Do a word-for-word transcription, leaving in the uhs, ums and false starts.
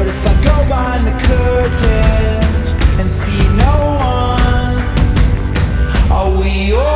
What if I go behind the curtain and see no one? Are we all